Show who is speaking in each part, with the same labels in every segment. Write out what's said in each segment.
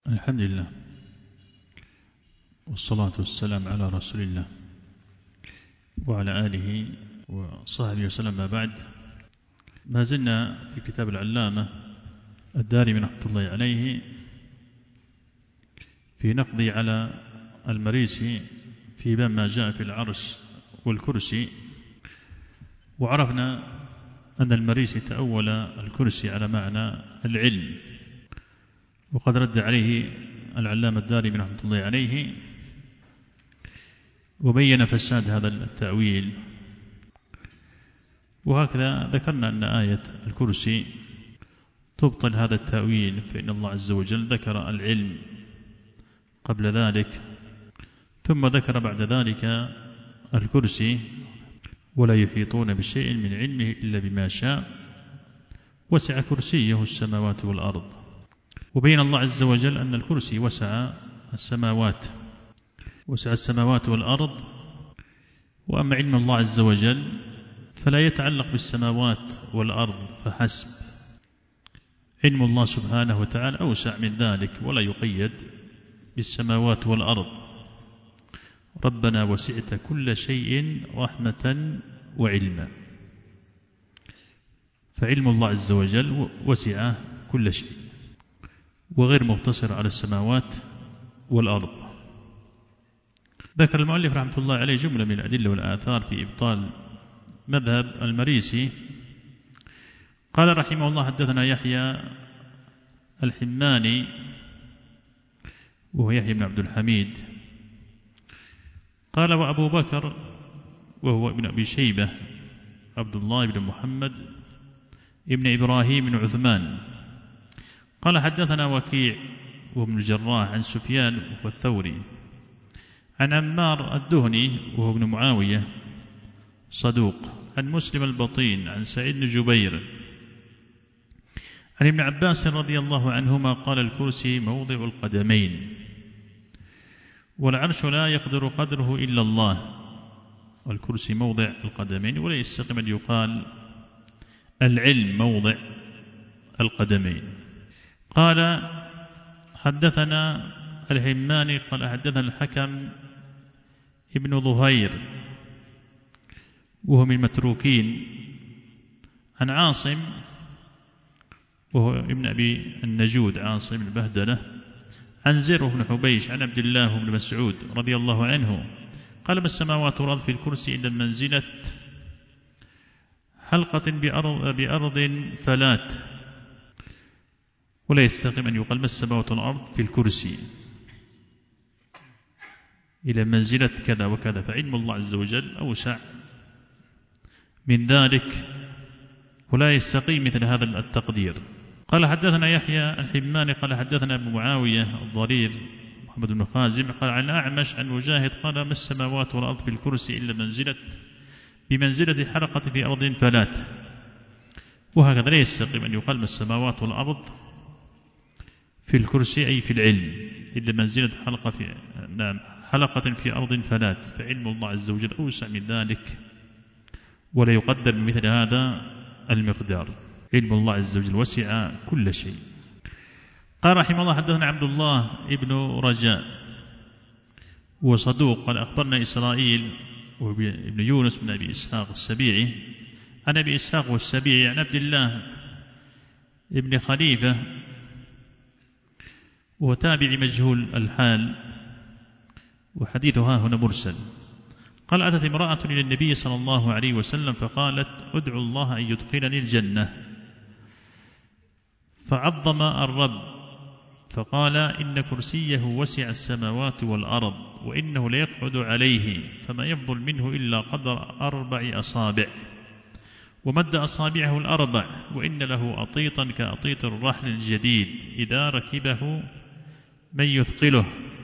Speaker 1: الحمد لله والصلاة والسلام على رسول الله وعلى آله وصحبه وسلم. ما بعد، ما زلنا في كتاب العلامة الدارمي رحمة الله عليه في نقضي على المريسي في باب ما جاء في العرش والكرسي. وعرفنا أن المريسي تأول الكرسي على معنى العلم، وقد رد عليه العلامة الدارمي رحمة الله عليه وبين فساد هذا التأويل. وهكذا ذكرنا أن آية الكرسي تبطل هذا التأويل، فإن الله عز وجل ذكر العلم قبل ذلك، ثم ذكر بعد ذلك الكرسي، ولا يحيطون بشيء من علمه إلا بما شاء وسع كرسيه السماوات والأرض. وبين الله عز وجل أن الكرسي وسع السماوات والأرض. وأما علم الله عز وجل فلا يتعلق بالسماوات والأرض فحسب، علم الله سبحانه وتعالى أوسع من ذلك ولا يقيد بالسماوات والأرض. ربنا وسعت كل شيء رحمة وعلما، فعلم الله عز وجل وسع كل شيء وغير مقتصر على السماوات والأرض. ذكر المؤلف رحمة الله عليه جملة من الأدلة والآثار في إبطال مذهب المريسي. قال رحمه الله: حدثنا يحيى الحماني وهو يحيى بن عبد الحميد قال: وأبو بكر وهو ابن أبي شيبة عبد الله بن محمد ابن إبراهيم بن عثمان قال: حدثنا وكيع وابن الجراح عن سفيان والثوري عن عمار الدهني وهو ابن معاوية صدوق عن مسلم البطين عن سعيد بن جبير عن ابن عباس رضي الله عنهما قال: الكرسي موضع القدمين، والعرش لا يقدر قدره إلا الله. والكرسي موضع القدمين، ولا يستقيم أن يقال العلم موضع القدمين. قال: حدثنا الحماني قال: حدثنا الحكم ابن ظهير وهو من المتروكين عن عاصم وهو ابن أبي النجود عاصم بن بهدلة عن زر بن حبيش عن عبد الله بن مسعود رضي الله عنه قال: ما السماوات والأرض في الكرسي إلا منزلة حلقة بأرض فلات. ولا يستقيم أن يقال ما السماوات والأرض في الكرسي إلى منزلة كذا وكذا، فعلم الله عز وجل أوسع من ذلك ولا يستقيم مثل هذا التقدير. قال: حدثنا يحيى الحماني قال: حدثنا ابن معاوية الضرير محمد بن خازم قال: عن أعمش عن مجاهد قال: ما السماوات والأرض في الكرسي إلا بمنزلة حلقة في أرض فلات. وهكذا لا يستقيم أن يقال ما السماوات والأرض في الكرسي أي في العلم إلا منزلة حلقة في أرض فلات، فعلم الله عز وجل أوسع من ذلك ولا يقدر بمثل هذا المقدار. علم الله عز وجل وسع كل شيء. قال رحمه الله: حدثنا عبد الله ابن رجاء وصدوق قال: أخبرنا إسرائيل وابن يونس بن أبي إسحاق السبيعي عن أبي إسحاق والسبيعي عن عبد الله ابن خليفة وتابع مجهول الحال، وحديثها هنا مرسل. قال: أتت امرأة إلى النبي صلى الله عليه وسلم فقالت: ادعو الله أن يدخلني الجنة. فعظم الرب فقال: إن كرسيه وسع السماوات والأرض وإنه ليقعد عليه فما يفضل منه إلا قدر 4 أصابع، ومد أصابعه 4 وإن له أطيطا كأطيط الرحل الجديد إذا ركبه من يثقله.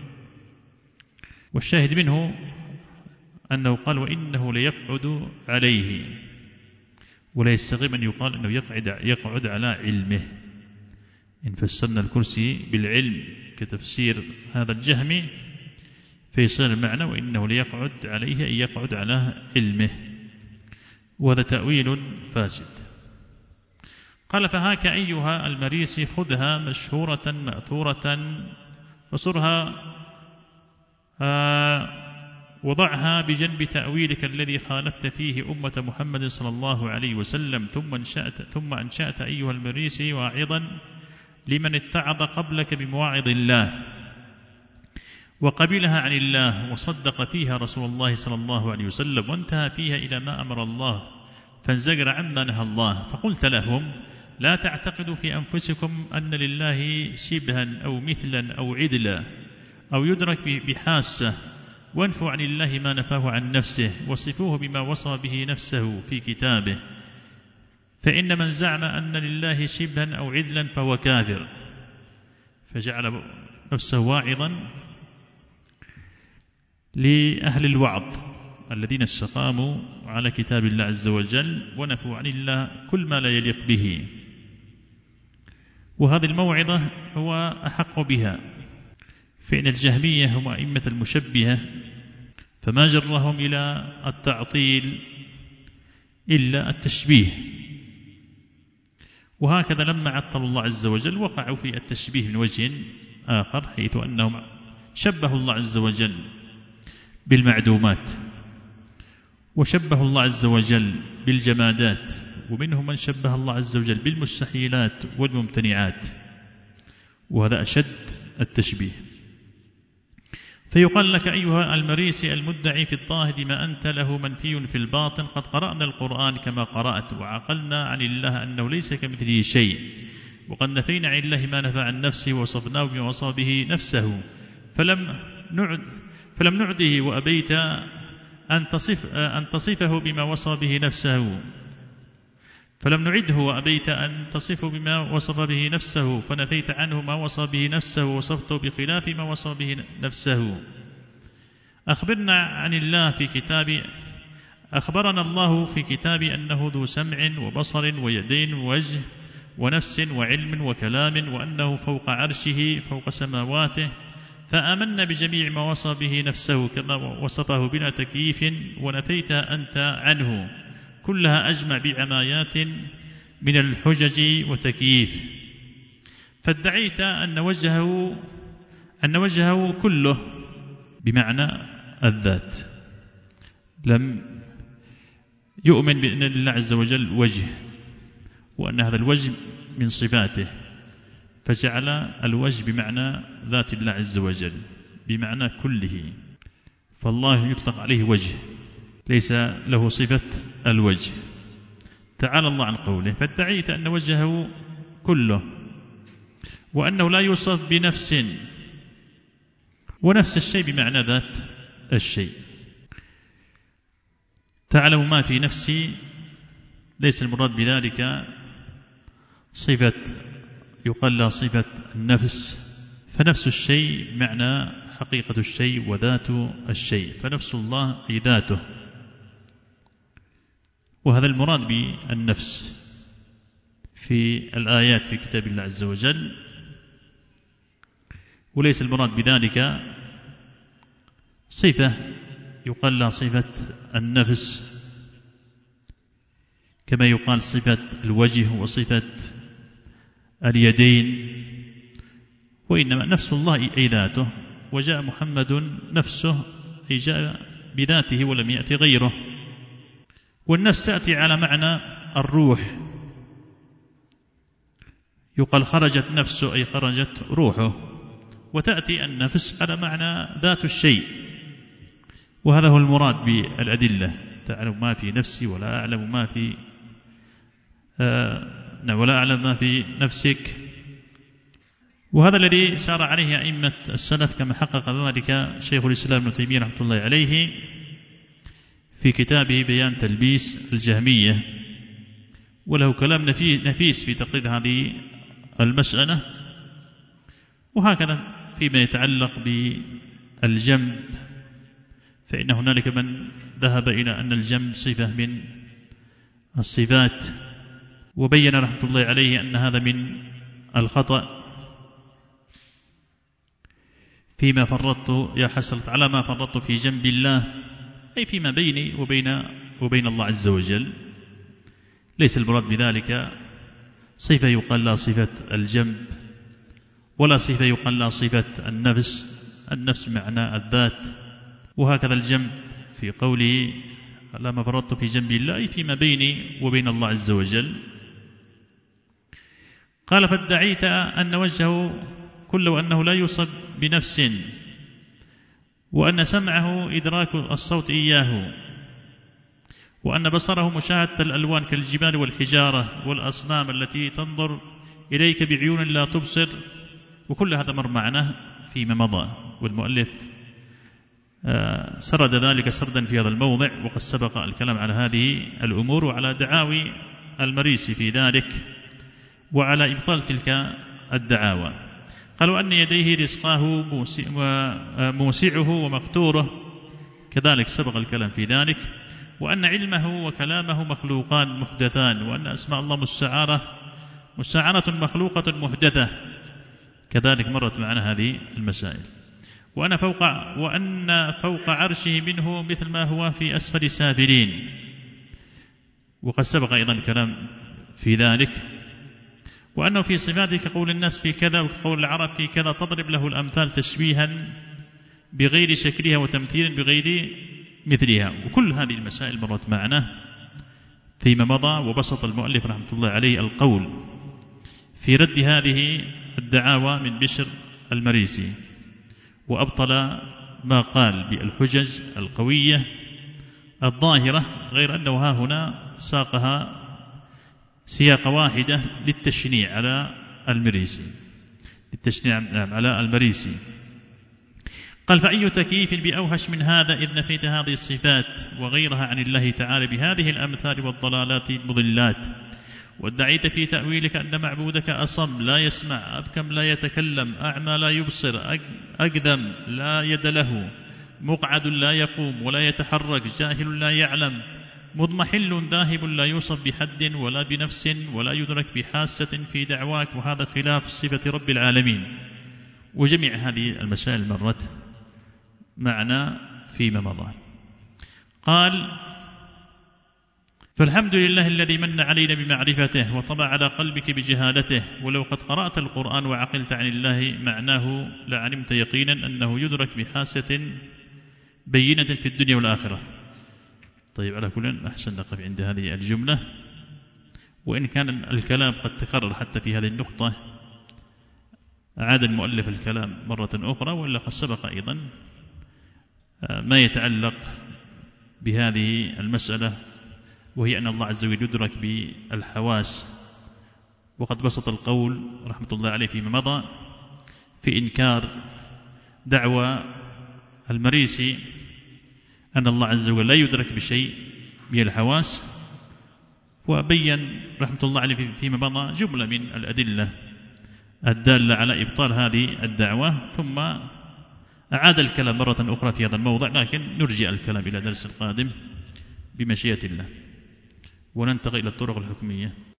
Speaker 1: والشاهد منه أنه قال: وإنه ليقعد عليه، ولا يستقيم أن يقال أنه يقعد على علمه. إن فسرنا الكرسي بالعلم كتفسير هذا الجهمي فيصير المعنى وإنه ليقعد عليه أي يقعد على علمه، وهذا تأويل فاسد. قال: فهاك أيها المريسي خذها مشهورة مأثورة فصرها وضعها بجنب تأويلك الذي خالفت فيه أمة محمد صلى الله عليه وسلم، ثم أنشأت أيها المريسي واعظا لمن اتعظ قبلك بمواعظ الله وقبلها عن الله وصدق فيها رسول الله صلى الله عليه وسلم، وانتهى فيها إلى ما أمر الله فانزجر عما نهى الله. فقلت لهم: لا تعتقدوا في أنفسكم أن لله شبها أو مثلا أو عدلا أو يدرك بحاسة، وانفوا عن الله ما نفاه عن نفسه، وصفوه بما وصى به نفسه في كتابه، فإن من زعم أن لله شبها أو عدلا فهو كافر. فجعل نفسه واعظا لأهل الوعظ الذين استقاموا على كتاب الله عز وجل ونفوا عن الله كل ما لا يليق به، وهذه الموعظة هو أحق بها، فإن الجهمية هم أئمة المشبهة، فما جرهم إلى التعطيل إلا التشبيه، وهكذا لما عطلوا الله عز وجل وقعوا في التشبيه من وجه آخر، حيث أنهم شبهوا الله عز وجل بالمعدومات، وشبهوا الله عز وجل بالجمادات، ومنهم من شبه الله عز وجل بالمستحيلات والممتنعات، وهذا أشد التشبيه. فيقال لك أيها المريسي المدعي في الظاهر ما أنت له منفي في الباطن: قد قرأنا القرآن كما قرأت، وعقلنا عن الله أنه ليس كمثله شيء، وقد نفينا عن الله ما نفى عن نفسه ووصفناه بما وصف به نفسه، فلم نعده وأبيت أن تصفه بما وصف به نفسه، فلم نعده وأبيت أن تصفه بما وصف به نفسه، فنفيت عنه ما وصف به نفسه ووصفته بخلاف ما وصف به نفسه. أخبرنا الله في كتاب أنه ذو سمع وبصر ويدين ووجه ونفس وعلم وكلام، وأنه فوق عرشه فوق سماواته، فآمنا بجميع ما وصف به نفسه كما وصفه بلا تكييف، ونفيت أنت عنه كلها أجمع بعمايات من الحجج وتكييف، فادعيت أن وجهه كله بمعنى الذات، لم يؤمن بأن لله عز وجل وجه، وأن هذا الوجه من صفاته، فجعل الوجه بمعنى ذات الله عز وجل بمعنى كله، فالله يطلق عليه وجه ليس له صفة الوجه، تعالى الله عن قوله. فادعيت أن وجهه كله، وأنه لا يوصف بنفس، ونفس الشيء بمعنى ذات الشيء. تعلم ما في نفسي، ليس المراد بذلك صفة يقال لها صفة النفس، فنفس الشيء معنى حقيقة الشيء وذات الشيء، فنفس الله أي ذاته، وهذا المراد بالنفس في الآيات في كتاب الله عز وجل، وليس المراد بذلك صفة يقال لها صفة النفس، كما يقال صفة الوجه وصفة اليدين، وإنما نفس الله أي ذاته، وجاء محمد نفسه أي جاء بذاته ولم يأتي غيره. والنفس تأتي على معنى الروح، يقال خرجت نفسه أي خرجت روحه، وتأتي النفس على معنى ذات الشيء، وهذا هو المراد بالأدلة: تعلم ما في نفسي ولا أعلم ما في ولا أعلم ما في نفسك. وهذا الذي سار عليه أئمة السلف، كما حقق ذلك شيخ الإسلام ابن تيمية رحمة الله عليه في كتابه بيان تلبيس الجهمية، وله كلام نفيس في تقرير هذه المسألة. وهكذا فيما يتعلق بالجنب، فإن هنالك من ذهب إلى أن الجنب صفة من الصفات، وبين رحمة الله عليه أن هذا من الخطأ فيما فرطت يا حسرة على ما فرطت في جنب الله، أي فيما بيني وبين الله عز وجل. ليس المراد بذلك صفة يقال لها صفة الجنب ولا صفة يقال لها صفة النفس، النفس بمعنى الذات. وهكذا الجنب في قوله لا ما فرطت في جنب الله فيما بيني وبين الله عز وجل. قال فادعيت أن وجهه كله أنه لا يوصف بنفس، وأن سمعه إدراك الصوت إياه، وأن بصره مشاهدة الألوان كالجبال والحجارة والأصنام التي تنظر إليك بعيون لا تبصر. وكل هذا مر معنا فيما مضى، والمؤلف سرد ذلك سردا في هذا الموضع، وقد سبق الكلام على هذه الأمور وعلى دعاوي المريسي في ذلك وعلى إبطال تلك الدعاوى. قالوا أن يديه رزقاه موسعه ومقتوره، كذلك سبق الكلام في ذلك. وأن علمه وكلامه مخلوقان محدثان، وأن أسماء الله مستعارة مخلوقة محدثة، كذلك مرت معنا هذه المسائل. وأن فوق عرشه منه مثل ما هو في أسفل سافلين، وقد سبق أيضا الكلام في ذلك. وأنه في صفاته كقول الناس في كذا وكقول العرب في كذا، تضرب له الأمثال تشبيها بغير شكلها وتمثيلا بغير مثلها. وكل هذه المسائل مرت معنا فيما مضى. وبسط المؤلف رحمة الله عليه القول في رد هذه الدعاوى من بشر المريسي، وأبطل ما قال بالحجج القوية الظاهرة، غير أنه ها هنا ساقها سياق واحدة للتشنيع على المريسي. قال فأي تكييف بأوهش من هذا إذ نفيت هذه الصفات وغيرها عن الله تعالى بهذه الأمثال والضلالات المضلات، وادعيت في تأويلك أن معبودك أصم لا يسمع، أبكم لا يتكلم، أعمى لا يبصر، أقدم لا يد له، مقعد لا يقوم ولا يتحرك، جاهل لا يعلم، مضمحل ذاهب لا يوصف بحد ولا بنفس ولا يدرك بحاسة في دعواك، وهذا خلاف صفة رب العالمين. وجميع هذه المسائل مرت معنا فيما مضى. قال فالحمد لله الذي من علينا بمعرفته وطبع على قلبك بجهالته، ولو قد قرأت القرآن وعقلت عن الله معناه لعلمت يقينا أنه يدرك بحاسة بينة في الدنيا والآخرة. طيب، على كل أحسن نقف عند هذه الجملة، وإن كان الكلام قد تكرر حتى في هذه النقطة أعاد المؤلف الكلام مرة أخرى، وإلا قد سبق أيضا ما يتعلق بهذه المسألة، وهي أن الله عز وجل يدرك بالحواس. وقد بسط القول رحمة الله عليه فيما مضى في إنكار دعوى المريسي أن الله عز وجل لا يدرك بشيء من الحواس، وبين رحمة الله عليه فيما مضى جملة من الأدلة الدالة على إبطال هذه الدعوة، ثم أعاد الكلام مرة أخرى في هذا الموضع، لكن نرجع الكلام إلى درس القادم بمشيئة الله، وننتقل إلى الطرق الحكمية.